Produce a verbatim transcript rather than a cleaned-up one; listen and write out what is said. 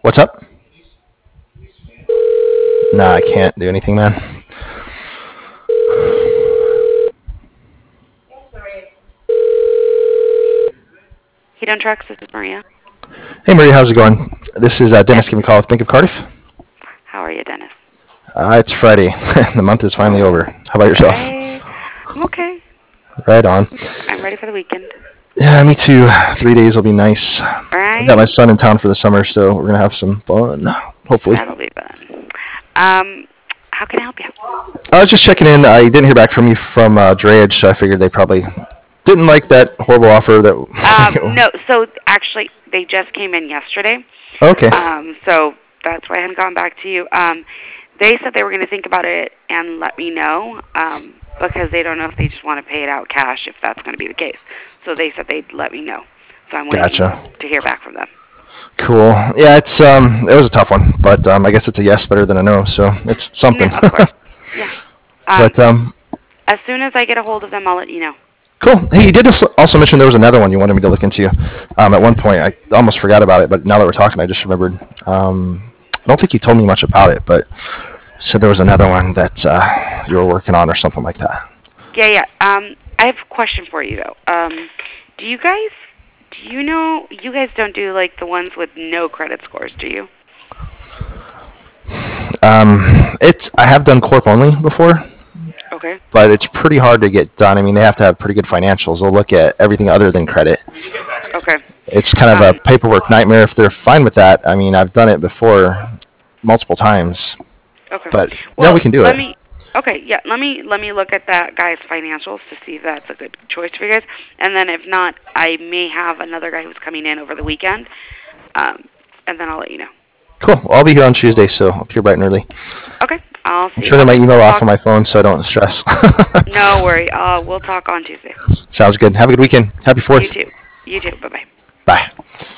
What's up? Nah, I can't do anything, man. Hedon Trucks, this is Maria. Hey, Maria, how's it going? This is uh, Dennis Yes. giving a call with Bank of Cardiff. How are you, Dennis? Uh, it's Friday. The month is finally over. How about yourself? Hey, I'm okay. Right on. I'm ready for the weekend. Yeah, me too. Three days will be nice. I Right? got my son in town for the summer, so we're going to have some fun, hopefully. That'll be fun. Um, how can I help you? I was just checking in. I didn't hear back from you from uh, Drayage, so I figured they probably didn't like that horrible offer that... Um, no, so actually, they just came in yesterday. Okay. Um, so that's why I hadn't gone back to you. Um, they said they were going to think about it and let me know, um, because they don't know if they just want to pay it out cash, if that's going to be the case. So they said they'd let me know. So I'm waiting Gotcha. to hear back from them. Cool. Yeah, it's um, it was a tough one, but um, I guess it's a yes better than a no, so it's something. Yeah, of course. Yeah. Um, But um, as soon as I get a hold of them, I'll let you know. cool. Hey, you did also mention there was another one you wanted me to look into. Um, at one point, I almost forgot about it, but now that we're talking, I just remembered. Um, I don't think you told me much about it, but said there was another one that uh, you were working on or something like that. Yeah, yeah. Um, I have a question for you though. Um, do you guys, do you know, you guys don't do like the ones with no credit scores, do you? Um, it's I have done corp only before. Okay. But it's pretty hard to get done. I mean, they have to have pretty good financials. They'll look at everything other than credit. Okay. It's kind of um, a paperwork nightmare. If they're fine with that, I mean, I've done it before, multiple times. Okay. But well, yeah, we can do let it. Me, okay, yeah. Let me let me look at that guy's financials to see if that's a good choice for you guys. And then if not, I may have another guy who's coming in over the weekend. Um, and then I'll let you know. Cool. Well, I'll be here on Tuesday, so I'll be here bright and early. Okay. I'll see. I'm turning my I'll email talk. off on my phone so I don't stress. No worry. Uh, we'll talk on Tuesday. Sounds good. Have a good weekend. Happy Fourth. You too. You too. Bye bye. Bye.